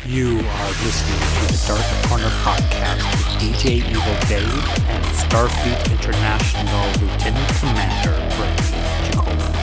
You are listening to the Dark Corner Podcast with DJ Evil Dave and Starfleet International Lieutenant Commander Brady Jacola.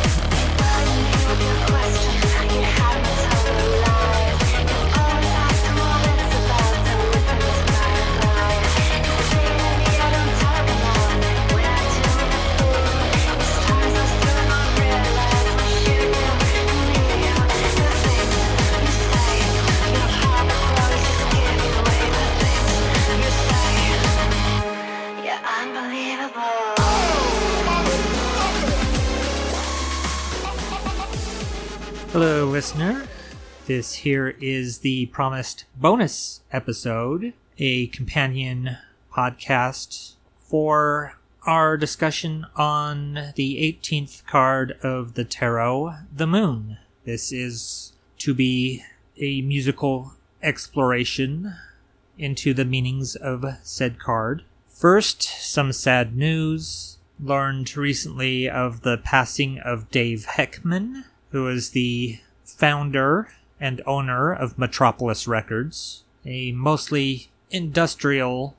Hello, listener. This here is the promised bonus episode, a companion podcast for our discussion on the 18th card of the tarot, the Moon. This is to be a musical exploration into the meanings of said card. First, some sad news. Learned recently of the passing of Dave Heckman, who is the founder and owner of Metropolis Records, a mostly industrial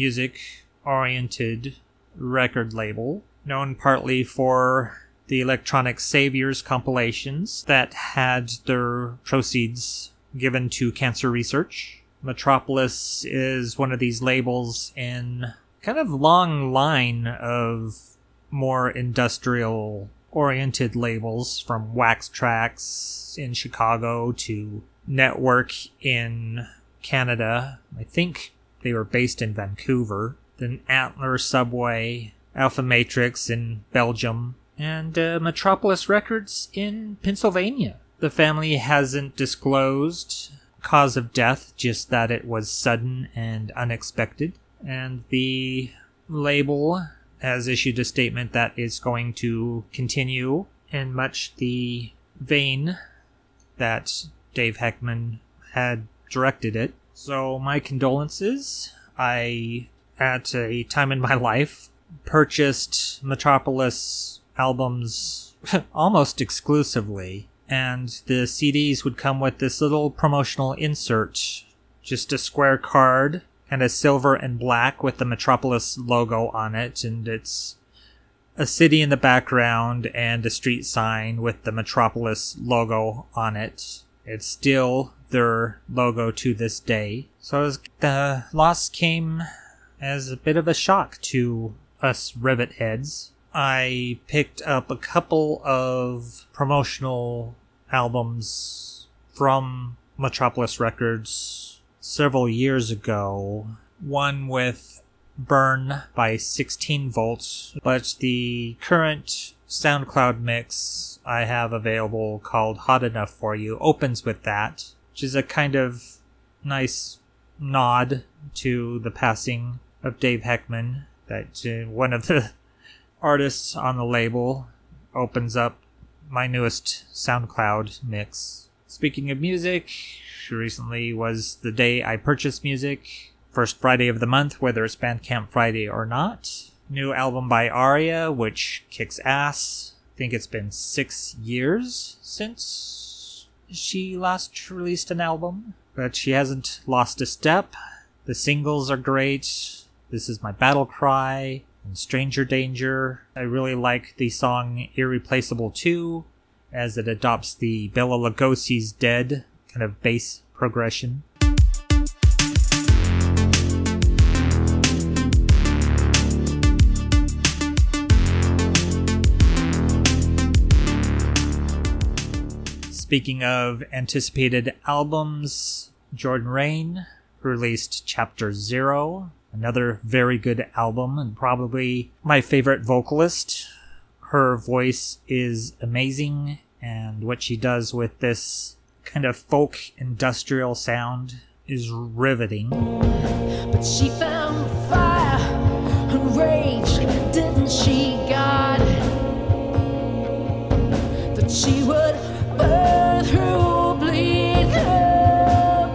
music-oriented record label, known partly for the Electronic Saviors compilations that had their proceeds given to cancer research. Metropolis is one of these labels in kind of long line of more industrial oriented labels, from Wax Trax in Chicago to Network in Canada. I think they were based in Vancouver. Then Antler Subway, Alpha Matrix in Belgium, and Metropolis Records in Pennsylvania. The family hasn't disclosed cause of death, just that it was sudden and unexpected. And the label has issued a statement that it's going to continue in much the vein that Dave Heckman had directed it. So my condolences. I, at a time in my life, purchased Metropolis albums almost exclusively, and the CDs would come with this little promotional insert, just a square card, and a silver and black with the Metropolis logo on it, and it's a city in the background and a street sign with the Metropolis logo on it. It's still their logo to this day. So the loss came as a bit of a shock to us rivet heads. I picked up a couple of promotional albums from Metropolis Records several years ago, one with Burn by 16 Volts, but the current SoundCloud mix I have available, called Hot Enough For You, opens with that, which is a kind of nice nod to the passing of Dave Heckman, that one of the artists on the label opens up my newest SoundCloud mix. Speaking of music, recently was the day I purchased music. First Friday of the month, whether it's Bandcamp Friday or not. New album by Aria, which kicks ass. I think it's been 6 years since she last released an album, but she hasn't lost a step. The singles are great. This Is My Battle Cry and Stranger Danger. I really like the song Irreplaceable 2, as it adopts the Bela Lugosi's Dead kind of bass progression. Speaking of anticipated albums, Jordan Rain released Chapter 0, another very good album, and probably my favorite vocalist. Her voice is amazing, and what she does with this kind of folk industrial sound is riveting. But she found fire and rage, didn't she, God? That she would burn through, bleed through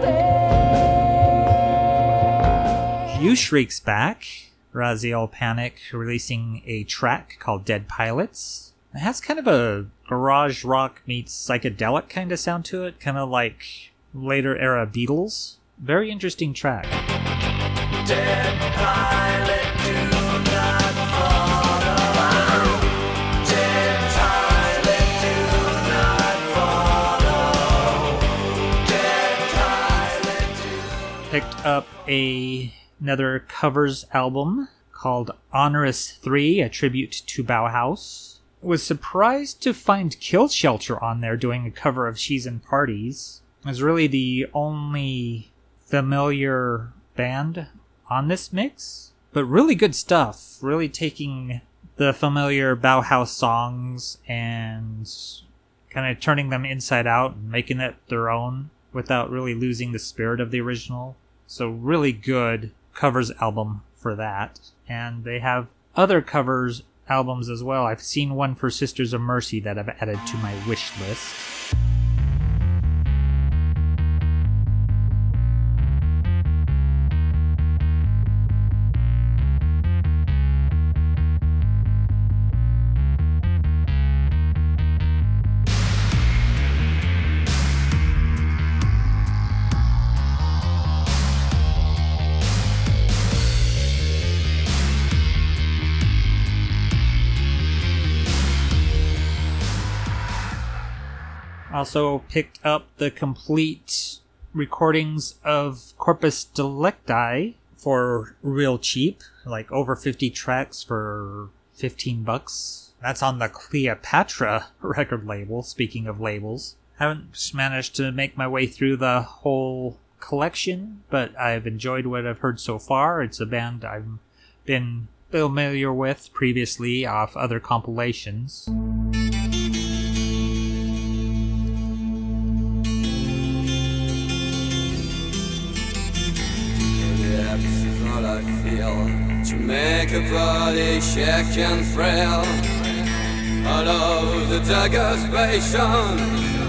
pain. You Shrieks back, Raziel Panic releasing a track called Dead Pilots. It has kind of a garage rock meets psychedelic kind of sound to it, kind of like later era Beatles. Very interesting track. Dead pilot, do not follow. Dead pilot, do not follow. Dead pilot, Picked up another covers album called Onerous 3, a tribute to Bauhaus. Was surprised to find Kill Shelter on there doing a cover of She's in Parties. It was really the only familiar band on this mix, but really good stuff. Really taking the familiar Bauhaus songs and kind of turning them inside out and making it their own without really losing the spirit of the original. So really good covers album for that. And they have other covers albums as well. I've seen one for Sisters of Mercy that I've added to my wish list. Also picked up the complete recordings of Corpus Delicti for real cheap, like over 50 tracks for $15. That's on the Cleopatra record label, speaking of labels. Haven't managed to make my way through the whole collection, but I've enjoyed what I've heard so far. It's a band I've been familiar with previously off other compilations. I feel to make a body shake and thrill out of the dagger's passion.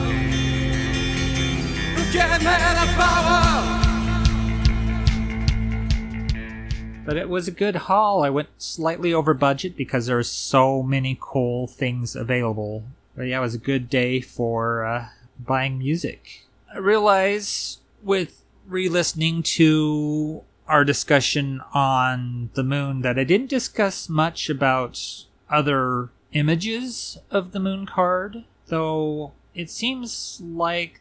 Give me the power. But it was a good haul. I went slightly over budget because there are so many cool things available. But yeah, it was a good day for buying music. I realize with re-listening to our discussion on the moon that I didn't discuss much about other images of the moon card, though it seems like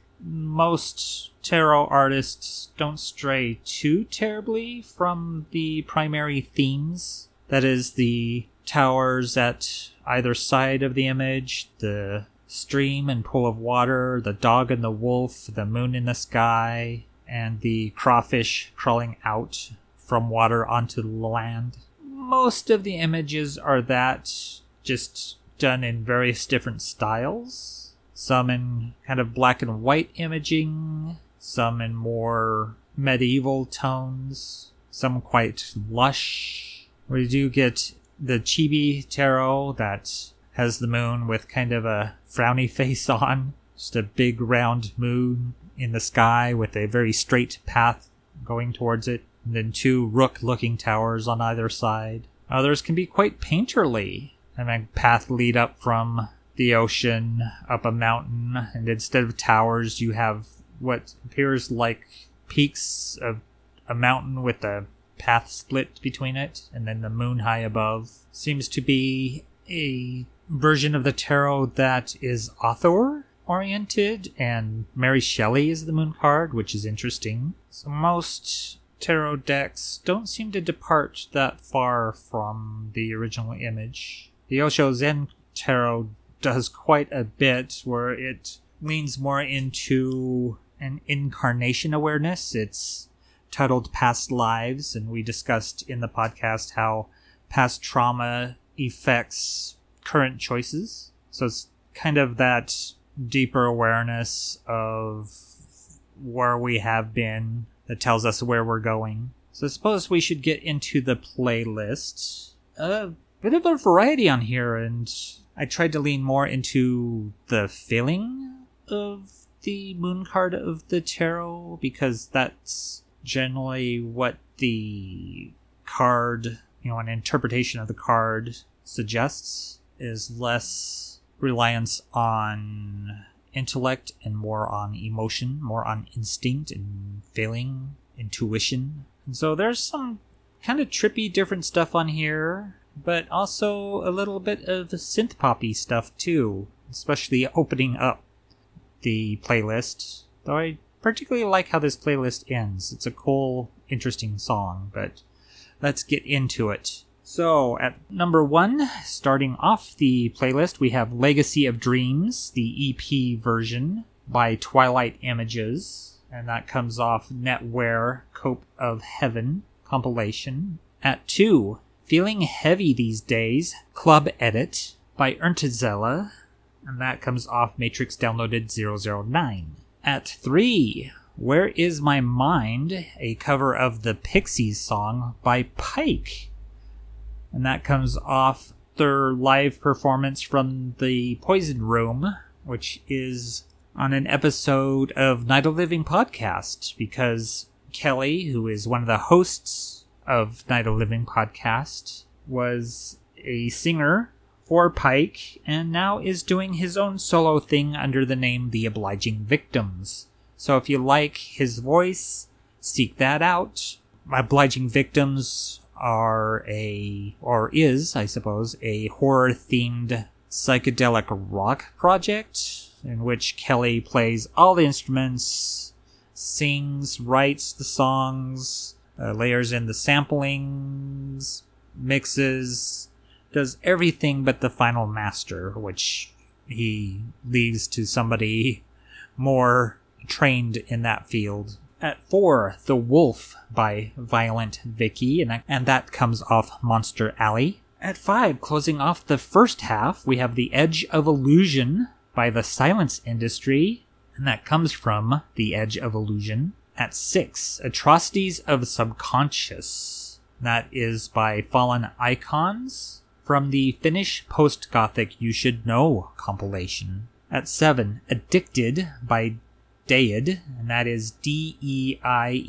most tarot artists don't stray too terribly from the primary themes. That is, the towers at either side of the image, the stream and pool of water, the dog and the wolf, the moon in the sky, and the crawfish crawling out from water onto the land. Most of the images are that, just done in various different styles. Some in kind of black and white imaging, some in more medieval tones, some quite lush. We do get the Chibi Tarot that has the moon with kind of a frowny face on, just a big round moon in the sky with a very straight path going towards it, and then two rook-looking towers on either side. Others can be quite painterly, and a path lead up from the ocean up a mountain, and instead of towers you have what appears like peaks of a mountain with a path split between it, and then the moon high above. Seems to be a version of the tarot that is author oriented, and Mary Shelley is the moon card, which is interesting. So most tarot decks don't seem to depart that far from the original image. The Osho Zen Tarot does quite a bit, where it leans more into an incarnation awareness. It's titled Past Lives, and we discussed in the podcast how past trauma affects current choices. So it's kind of that deeper awareness of where we have been that tells us where we're going. So I suppose we should get into the playlist. A bit of a variety on here, and I tried to lean more into the feeling of the moon card of the tarot, because that's generally what the card, an interpretation of the card suggests, is less reliance on intellect and more on emotion, more on instinct and feeling, intuition. And so there's some kind of trippy different stuff on here, but also a little bit of synth poppy stuff too, especially opening up the playlist. Though I particularly like how this playlist ends. It's a cool, interesting song, but let's get into it. So, at number 1, starting off the playlist, we have Legacy of Dreams, the EP version by Twilight Images, and that comes off Netware Cope of Heaven compilation. At 2, Feeling Heavy These Days, Club Edit by Erntezella, and that comes off Matrix Downloaded 009. At 3, Where Is My Mind, a cover of the Pixies song by Pike. And that comes off their live performance from the Poison Room, which is on an episode of Night of Living podcast, because Kelly, who is one of the hosts of Night of Living podcast, was a singer for Pike and now is doing his own solo thing under the name The Obliging Victims. So if you like his voice, seek that out. Obliging Victims is, I suppose, a horror-themed psychedelic rock project in which Kelly plays all the instruments, sings, writes the songs, layers in the samplings, mixes, does everything but the final master, which he leaves to somebody more trained in that field. At 4, The Wolf by Violent Vicky, and that comes off Monster Alley. At 5, closing off the first half, we have The Edge of Illusion by The Silence Industry, and that comes from The Edge of Illusion. At 6, Atrocities of Subconscious. That is by Fallen Icons from the Finnish post-gothic You Should Know compilation. At 7, Addicted by Deied, and that is Deied,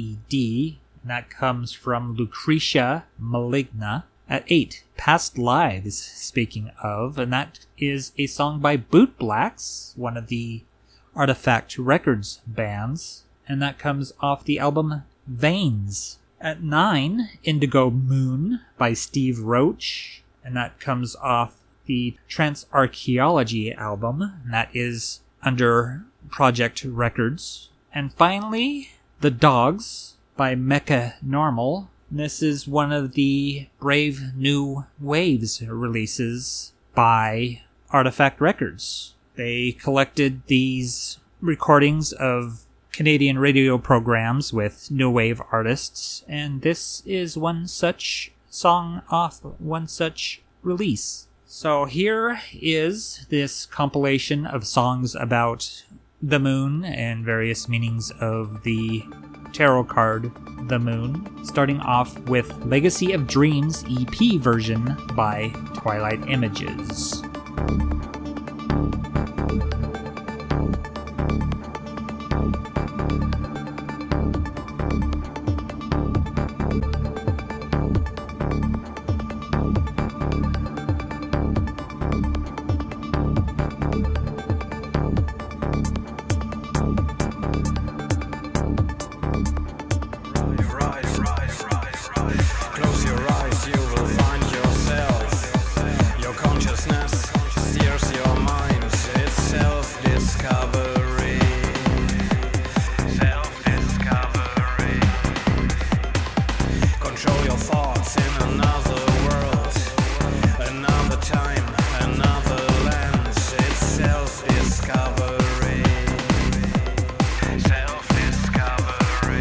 and that comes from Lucretia Maligna. At 8, Past Lives, speaking of, and that is a song by Bootblacks, one of the Artifact Records bands, and that comes off the album Veins. At 9, Indigo Moon by Steve Roach, and that comes off the Transarchaeology album, and that is under Project Records. And finally, The Dogs by Mecha Normal. This is one of the Brave New Waves releases by Artifact Records. They collected these recordings of Canadian radio programs with new wave artists, and this is one such song off one such release. So here is this compilation of songs about the moon and various meanings of the tarot card, the moon, starting off with Legacy of Dreams EP version by Twilight Images. Close your eyes, you will find yourself. Your consciousness steers your mind. It's self-discovery. Self-discovery. Control your thoughts in another world, another time, another land. It's self-discovery. Self-discovery.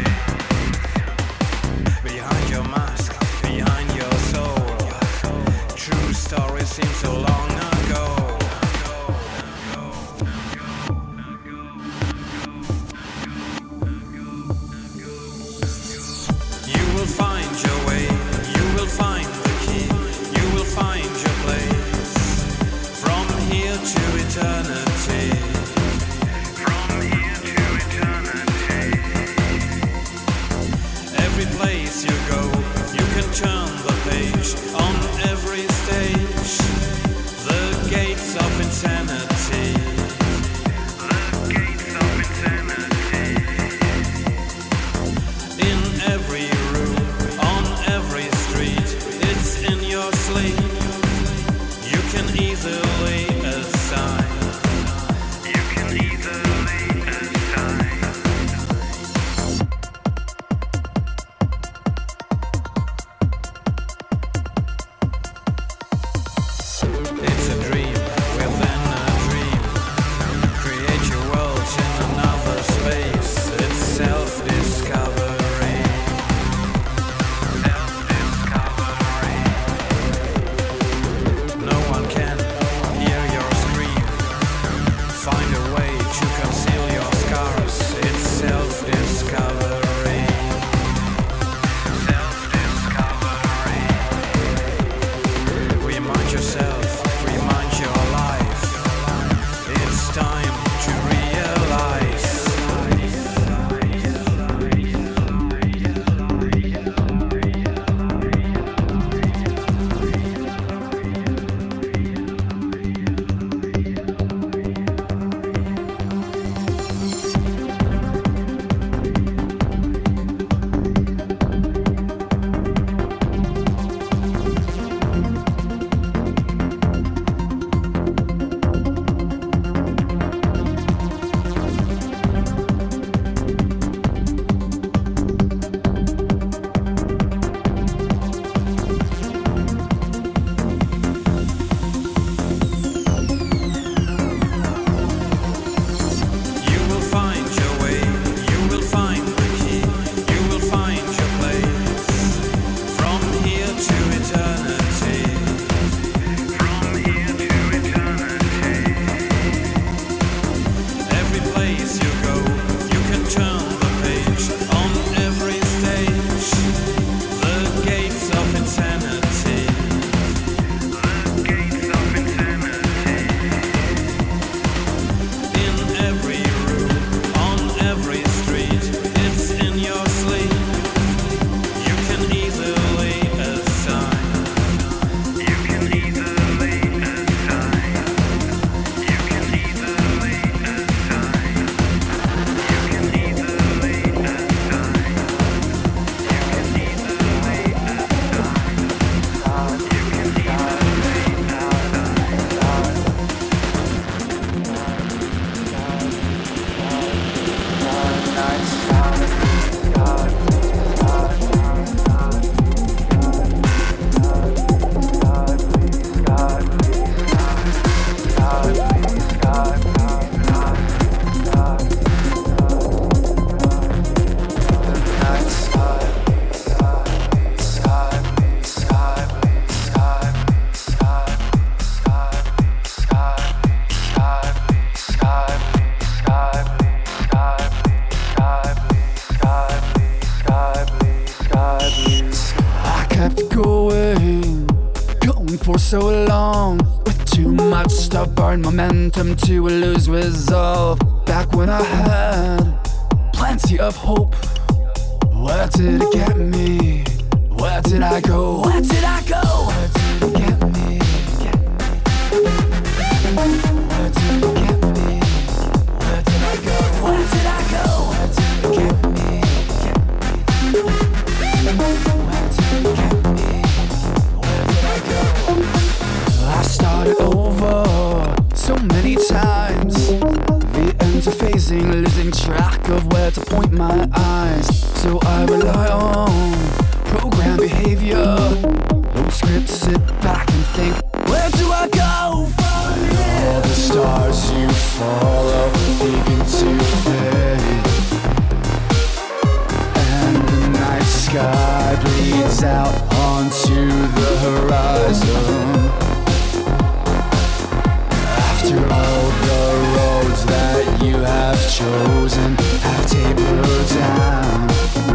Behind your mask, behind your soul, true story seems so long ago. You will find your way, you will find the key, you will find your place. From here to eternity. From here to eternity. Every place you go, you can turn the page. On every stage, the gates of insanity. The kept going for so long, with too much stubborn momentum to lose resolve. Back when I had plenty of hope, where did it get me? Where did I go? Where did I go? Where did it get me? Where did it get me? Where did I go? Where did I go? Where did it get me? Where did it get me? Where did I go? I started over so many times, re-interfacing, losing track of where to point my eyes. So I rely on program behavior. Don't script, sit back and think, where do I go from here? All the stars you follow begin to fade, and the night sky bleeds out onto the horizon. After all the roads that you have chosen have tapered down,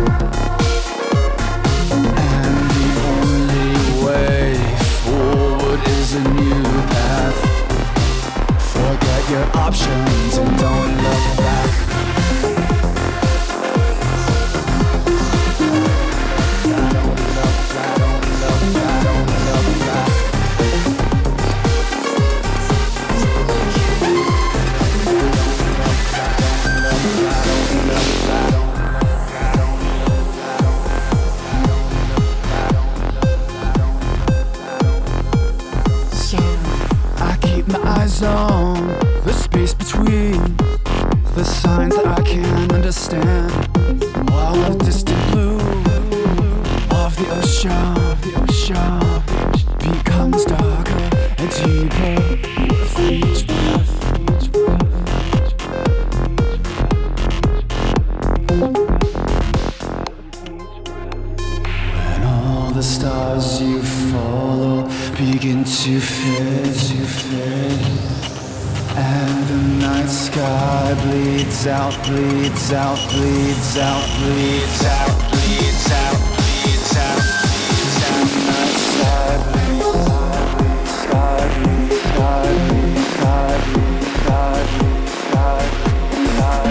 and the only way forward is a new path. Forget your options and don't look back. On the space between the signs that I can't understand, while the distant blue of the ocean becomes darker and deeper with each breath. When all the stars you follow begin to fade, and the night sky bleeds out, bleeds out, bleeds out, bleeds out, bleeds out, bleeds out, bleeds out. Night sky bleeds out, bleeds sky, bleeds sky, bleeds sky, bleeds sky, bleeds sky, bleeds sky,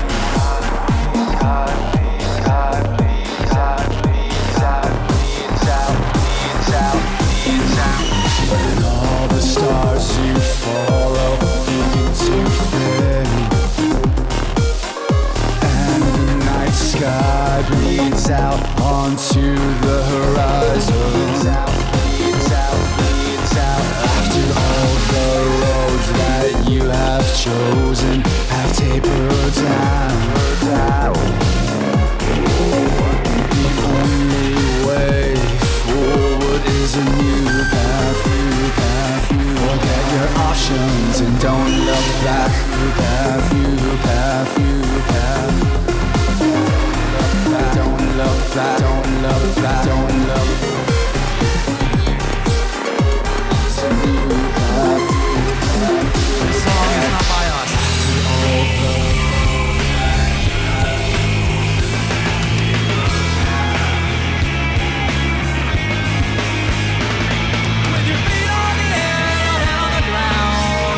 bleeds out, bleeds out, bleeds out, bleeds out, bleeds out. When all the stars you follow begin to fade, and the night sky bleeds out onto the horizon. After all the roads that you have chosen have tapered down, the only way forward is a new path. Forget your options and don't look back. New path. Don't look back, don't look back, don't look back. It's a new path. This song is not by us. With your feet on the air and on the ground,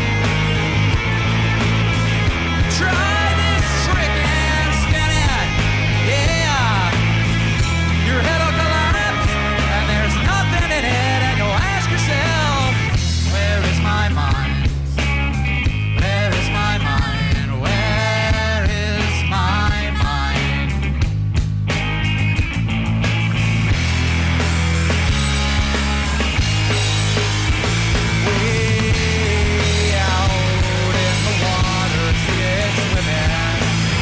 try this trick and spin it. Yeah, your head will collapse and there's nothing in it, and you'll ask yourself, where is my mind? Where is my mind? Where is my mind? Way out in the water, see it swimming.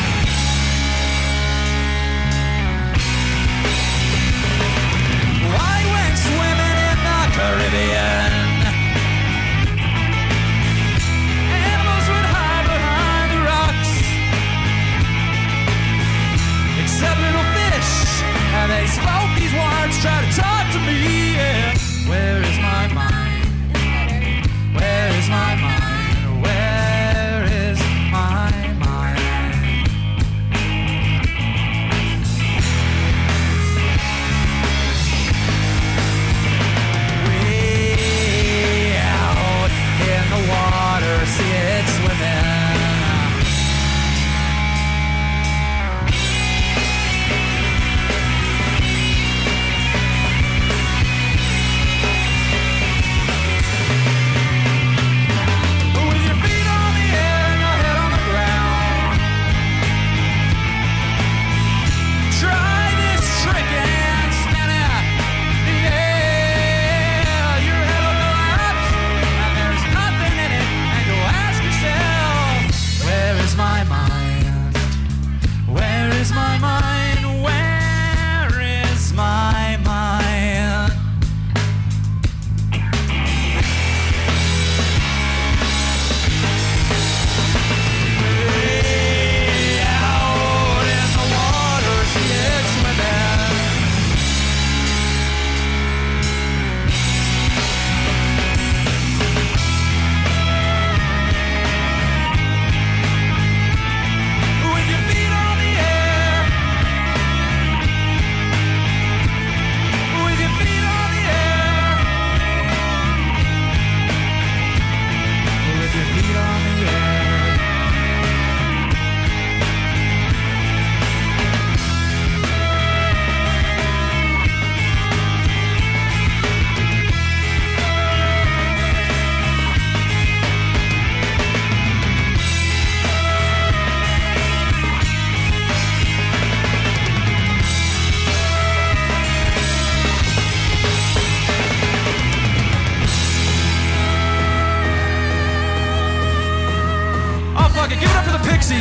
I went swimming in the Caribbean. Animals would hide behind the rocks, except little fish, and they spoke these words, try to talk to me. Yeah. Where is my mind? Where is my mind? Where is my mind?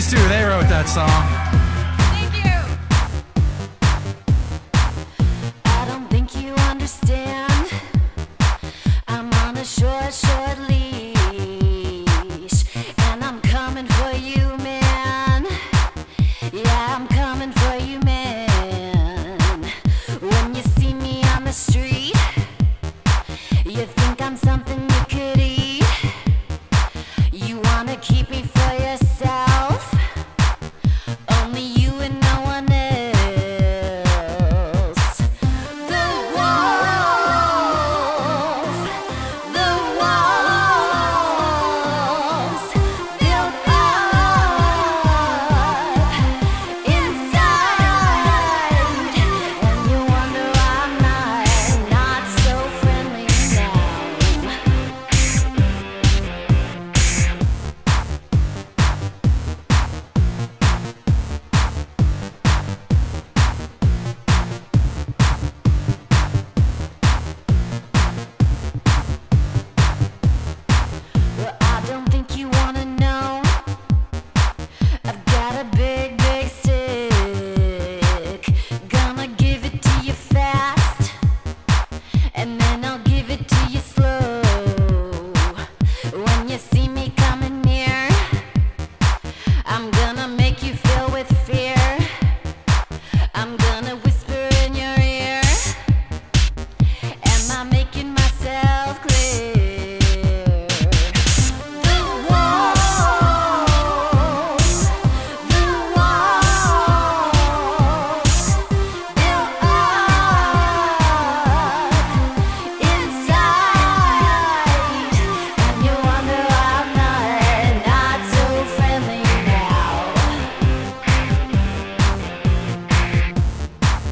Pixies too. They wrote that song. Thank you. I don't think you understand. I'm on a short, short leash, and I'm coming for you, man. Yeah, I'm coming for you, man. When you see me on the street, you think I'm something you could eat. You wanna keep me for yourself, only you and no one else. The wolf, the walls built up inside, and you wonder why I'm not so friendly now. Well, I don't think you wanna know. I've got a big, big stick. Gonna give it to you fast, and then I'll give it to you slow. When you see me coming near, I'm gonna make you fill with fear. I'm gonna whisper in your ear. Am I making myself clear? The walls built up inside, and you wonder why I'm not so friendly now.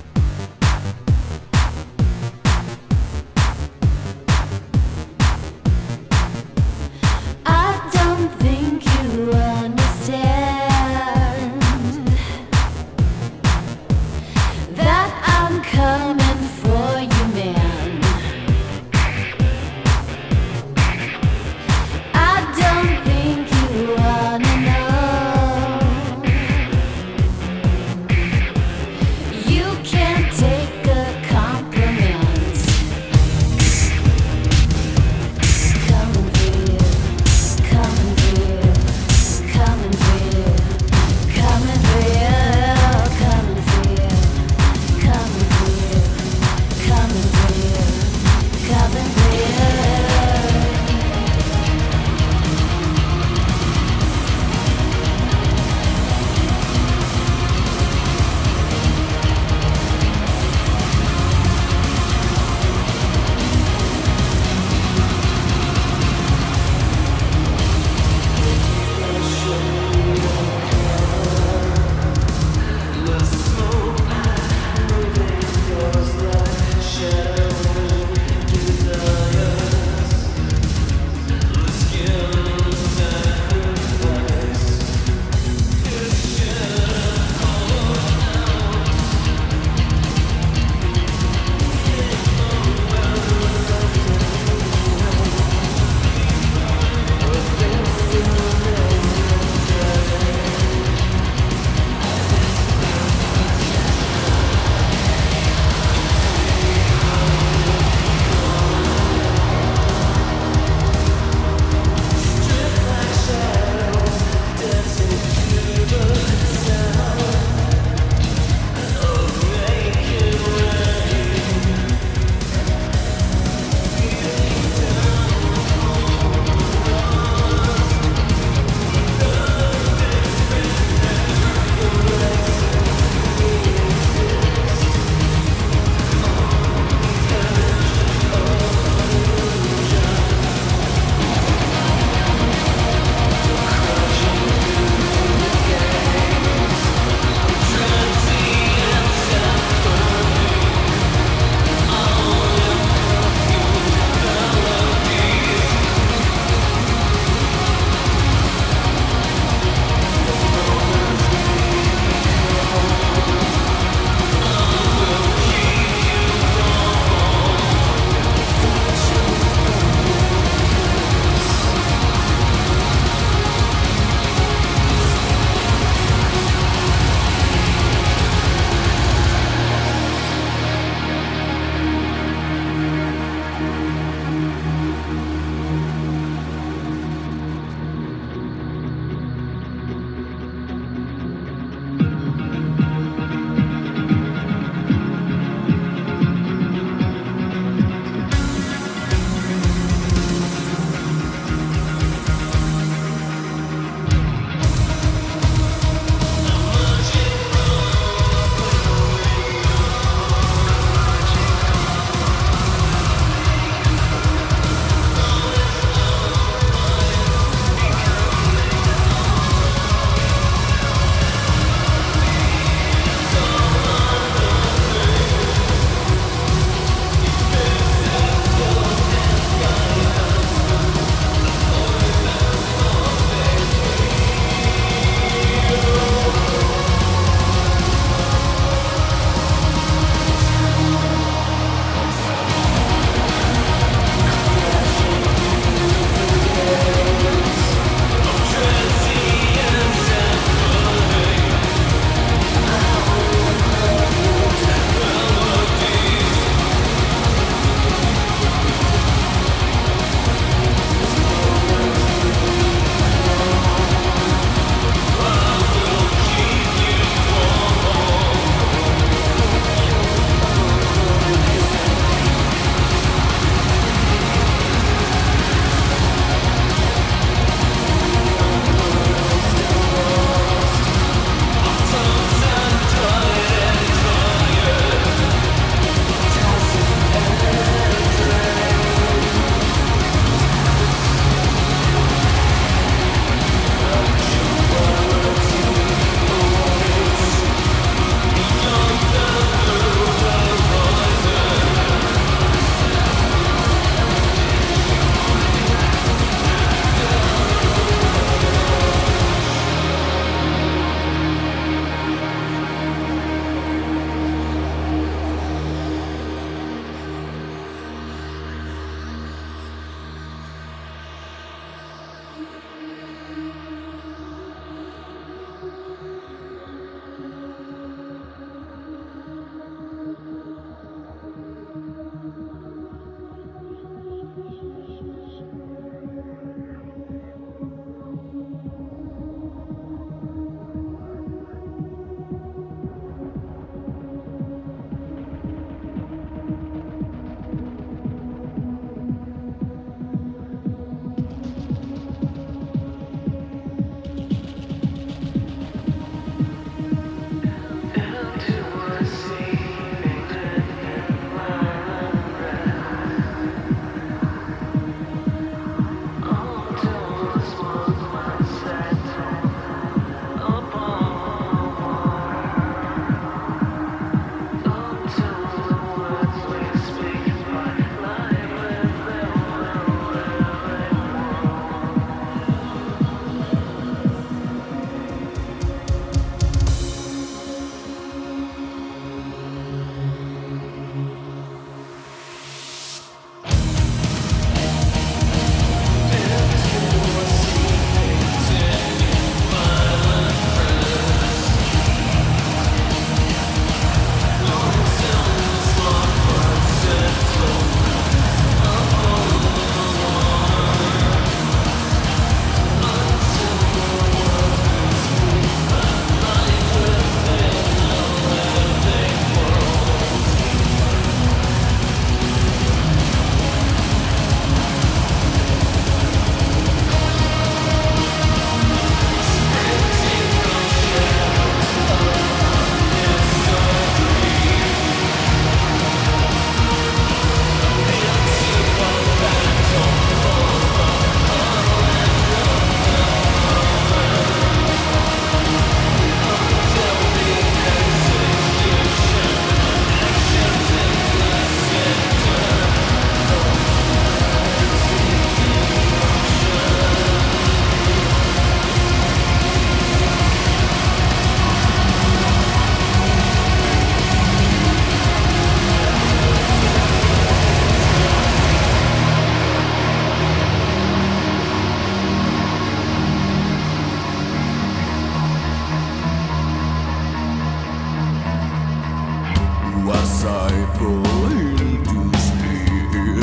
as I fall into sleep.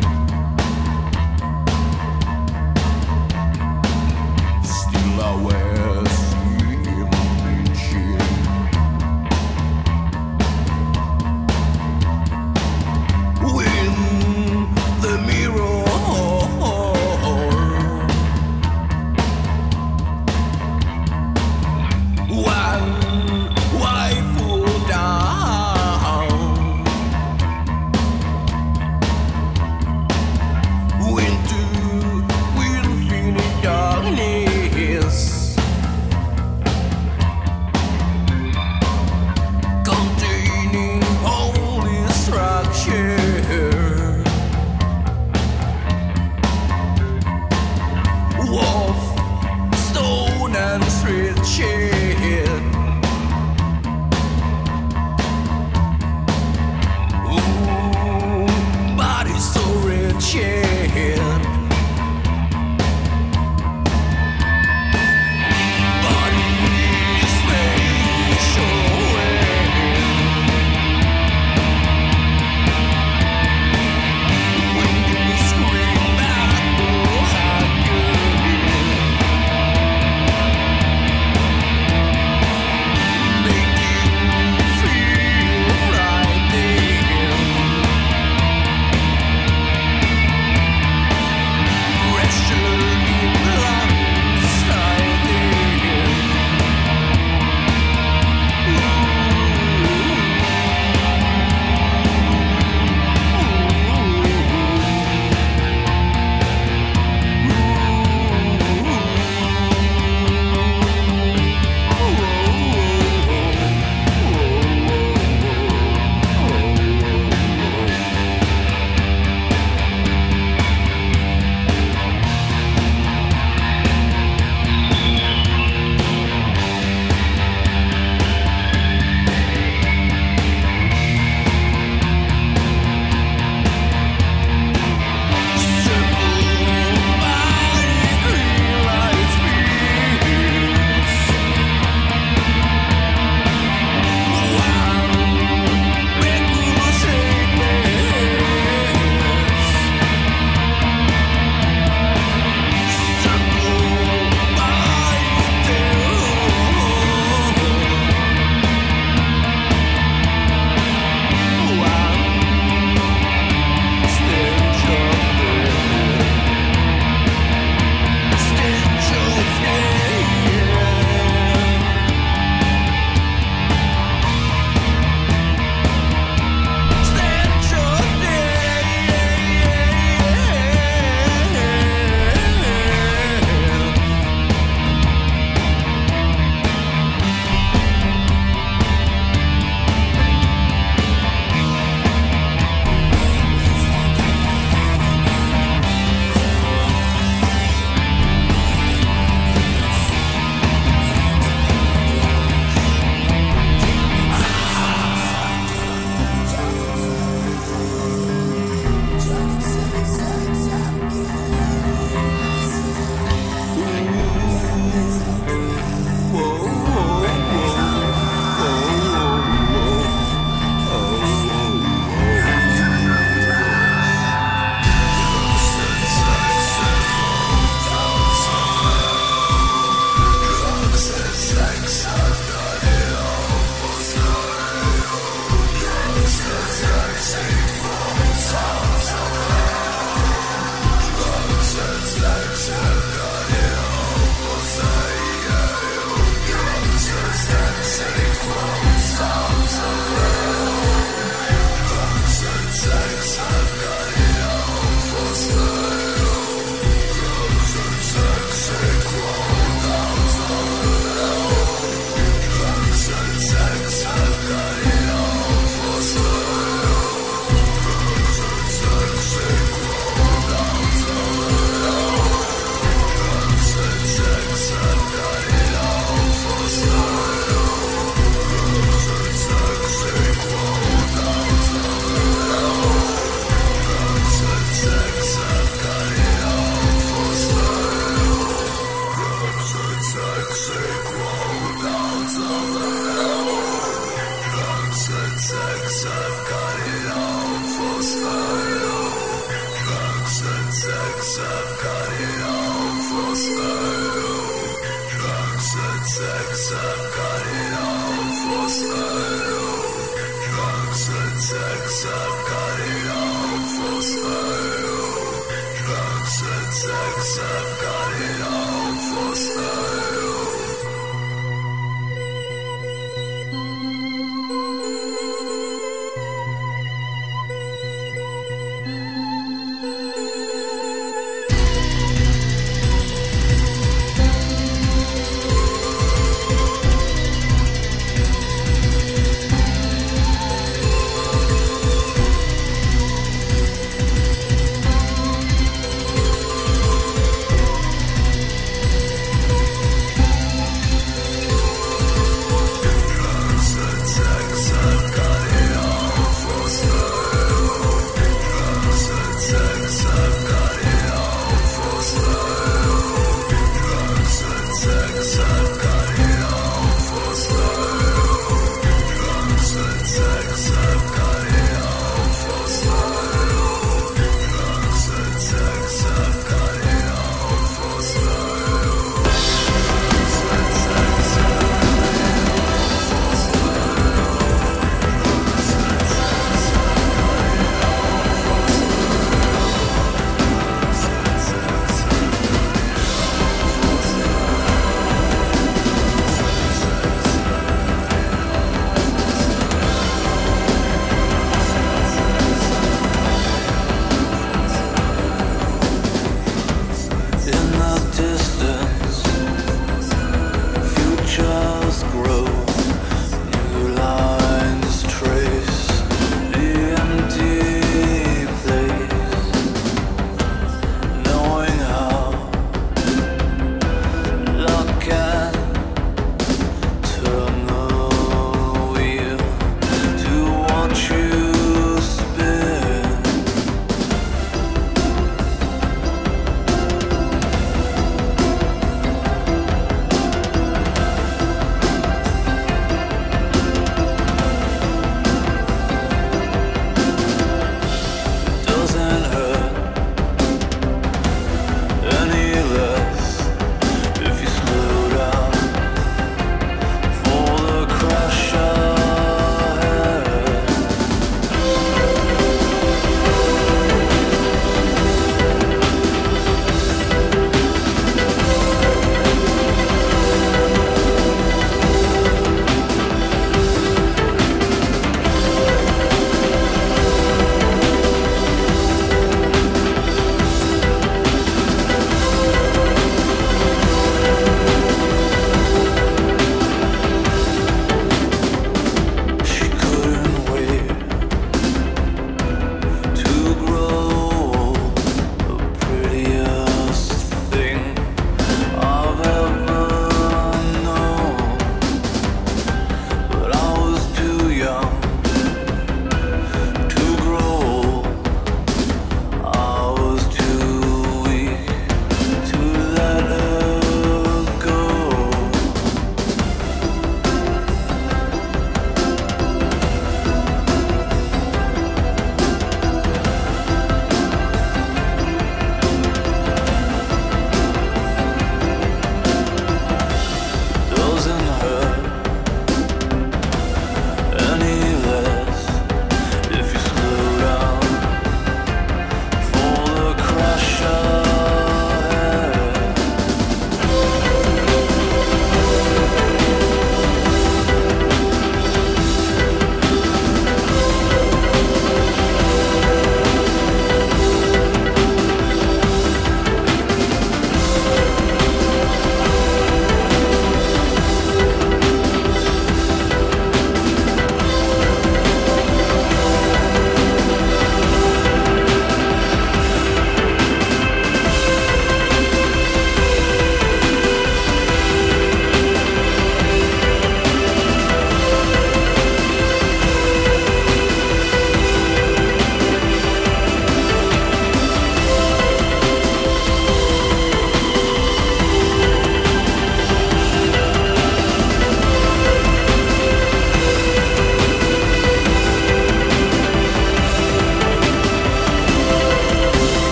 Still I wear him bleaching. When the mirror one wife fall down,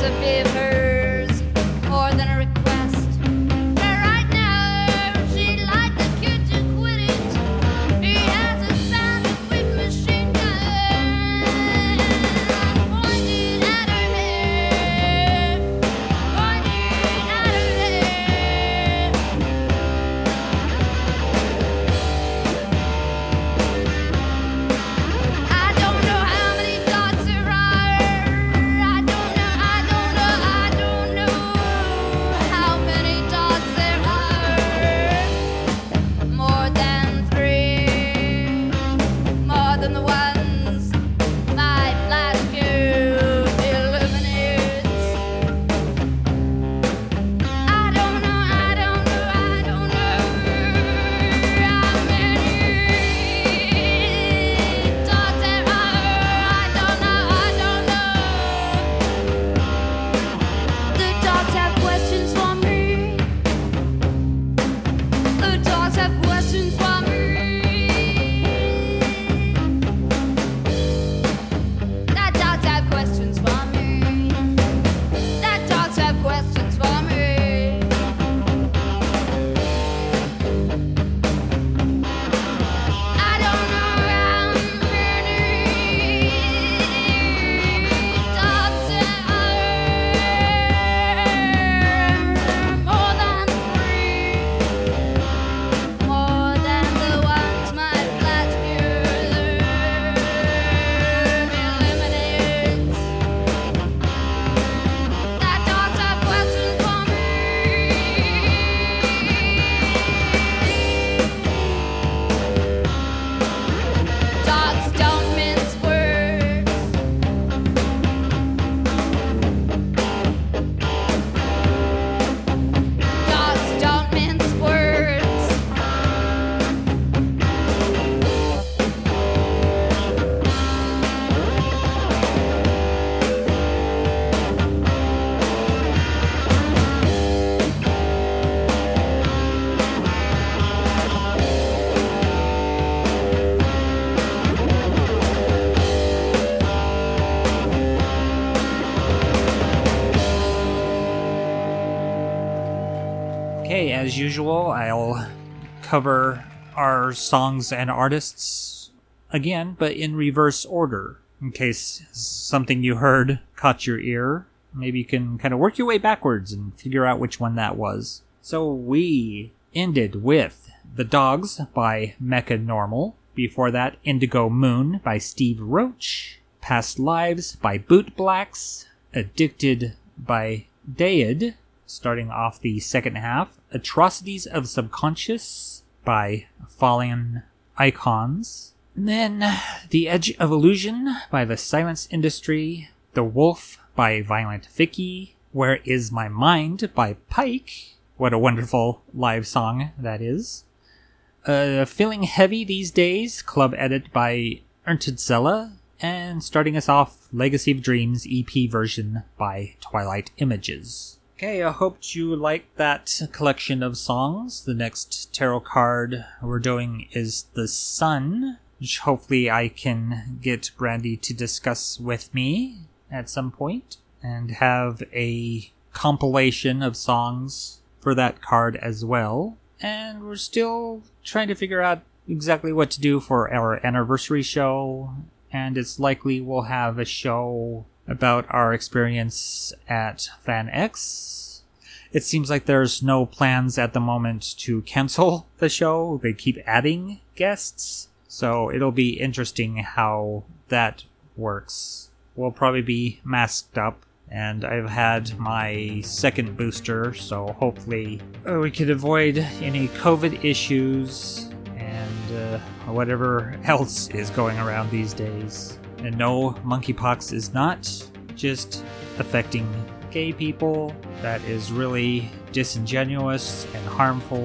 to be hers, more than a request. But right now, she'd like the kid to quit it. He has a sound-equipped machine gun pointed at her head, pointed at her head. I don't know how many dots there are. I don't know how many dots there are. More than 3, more than the ones my flash cube illuminates. I don't know how many dots there are. I don't know. The dots have questions for me. The dots have questions for me. That dots have questions for me. That dots have questions for me. I don't know how many dots there are. More than 3, more than the ones my flash cube eliminates. That dots have questions for me. Dots don't mince words. Dots don't mince words. Okay, as usual, I'll cover our songs and artists again, but in reverse order. In case something you heard caught your ear, maybe you can kind of work your way backwards and figure out which one that was. So we ended with The Dogs by Mecha Normal. Before that, Indigo Moon by Steve Roach. Past Lives by Boot Blacks. Addicted by Daed. Starting off the second half, Atrocities of Subconscious by Fallen Icons. And then The Edge of Illusion by The Silence Industry. The Wolf by Violent Vicky. Where Is My Mind by Pike. What a wonderful live song that is. Feeling Heavy These Days, club edit by Erntidzella. And starting us off, Legacy of Dreams EP version by Twilight Images. Okay, I hope you liked that collection of songs. The next tarot card we're doing is the Sun, which hopefully I can get Brandy to discuss with me at some point, and have a compilation of songs for that card as well. And we're still trying to figure out exactly what to do for our anniversary show, and it's likely we'll have a show about our experience at FanX. It seems like there's no plans at the moment to cancel the show. They keep adding guests, so it'll be interesting how that works. We'll probably be masked up, and I've had my second booster, so hopefully we could avoid any COVID issues and whatever else is going around these days. And no, monkeypox is not just affecting gay people. That is really disingenuous and harmful.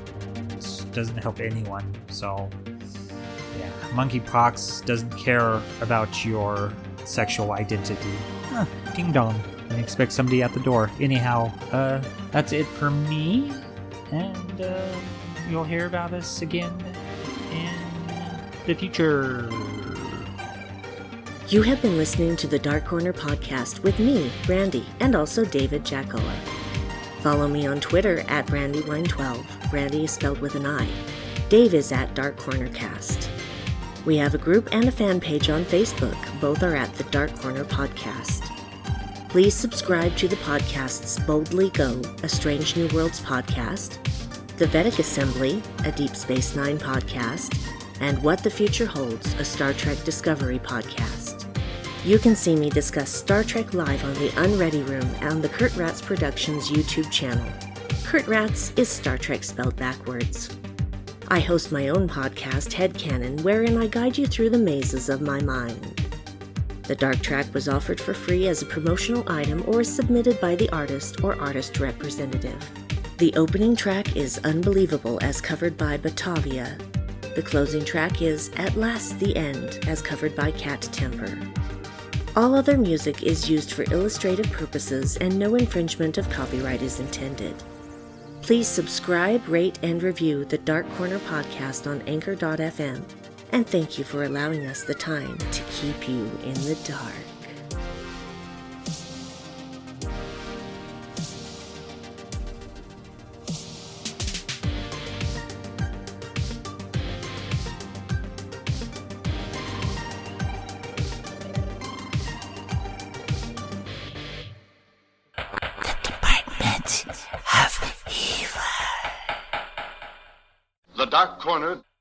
It doesn't help anyone. So, yeah, monkeypox doesn't care about your sexual identity. Ding dong. I expect somebody at the door. Anyhow, that's it for me. And you'll hear about us again in the future. You have been listening to the Dark Corner podcast with me, Brandy, and also David Jackola. Follow me on Twitter at Brandywine12. Brandy is spelled with an I. Dave is at Dark Corner Cast. We have a group and a fan page on Facebook. Both are at the Dark Corner Podcast. Please subscribe to the podcasts Boldly Go, a Strange New Worlds podcast, The Vedic Assembly, a Deep Space Nine podcast, and What the Future Holds, a Star Trek Discovery podcast. You can see me discuss Star Trek live on the Unready Room on the Kurt Ratz Productions YouTube channel. Kurt Ratz is Star Trek spelled backwards. I host my own podcast, Headcanon, wherein I guide you through the mazes of my mind. The Dark Track was offered for free as a promotional item or submitted by the artist or artist representative. The opening track is Unbelievable as covered by Batavia. The closing track is At Last the End as covered by Cat Temper. All other music is used for illustrative purposes and no infringement of copyright is intended. Please subscribe, rate, and review the Dark Corner podcast on Anchor.fm, and thank you for allowing us the time to keep you in the dark. The Dark Corner